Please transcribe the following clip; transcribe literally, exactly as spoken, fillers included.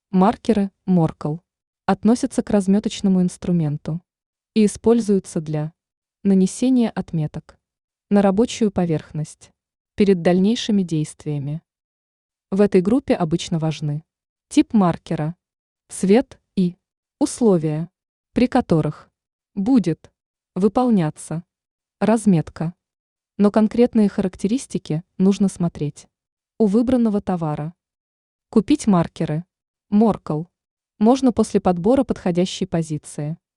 Маркеры Morkel относятся к разметочному инструменту и используются для нанесения отметок на рабочую поверхность перед дальнейшими действиями. В этой группе обычно важны тип маркера, цвет и условия, при которых будет выполняться разметка. Но конкретные характеристики нужно смотреть у выбранного товара. Купить маркеры Morkel можно после подбора подходящей позиции.